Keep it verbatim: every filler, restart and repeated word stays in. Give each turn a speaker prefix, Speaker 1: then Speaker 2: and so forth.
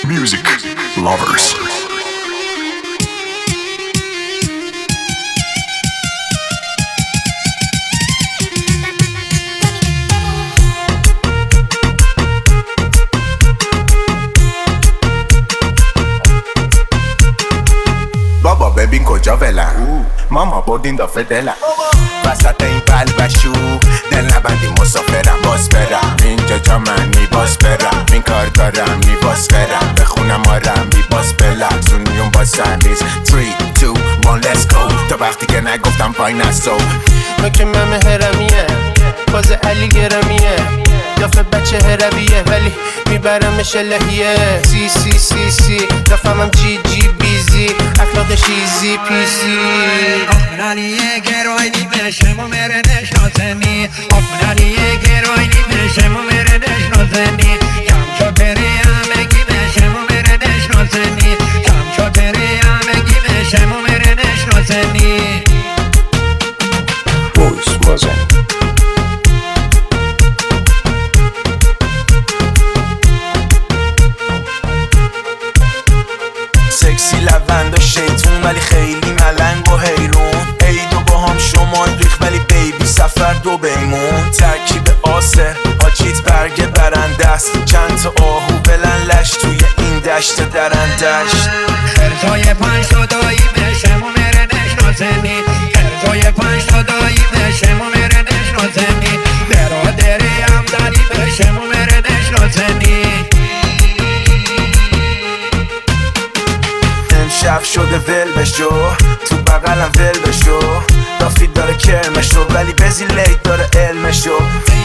Speaker 1: Music lovers.
Speaker 2: بابا ببین کجا ولم ماما بردین دافه دلم وسط این بلبشو دل نبندی مسافرم باز برم اینجا جا من می باز برم این کار دارم می باز برم بخونم آرم می باز بلم سونیون با سنریز three two one let's go تا وقتی که نگفتم پای نستو
Speaker 3: نوک ممه هرمیه باز علی گرمیه دافه بچه هرویه ولی میبرمش الهیه سی سی سی سی دافمم جی جی بیزی اخلاقش ایزی پیزی
Speaker 4: آفرانیه گروینی بشم و مره نشناسنی آفرانیه گروینی بشم و مره نشناسنی کم چو پری همگی بشم و مره نشناسنی کم چو پری همگی بشم و مره نشناسنی
Speaker 1: Boys wasn't.
Speaker 2: سکسی لبند و شیطون ولی خیلی ملنگ و حیرون عید و با هم شما ریخ ولی بیبی سفر دو بیمون ترکیب آسه آچیت برگ برنده است چند تا آهو بلن لش توی این دشت درندشت
Speaker 4: خرزای پنج تا دایی بشم و مره نشناسنی خرزای پنج تا دایی بشم و مره نشناسنی برادری هم داری بشم و مره نشناسنی
Speaker 2: شب شده ول بشو تو بغلم ول بشو دافی داره کرمشو ولی بزی لیت داره علمشو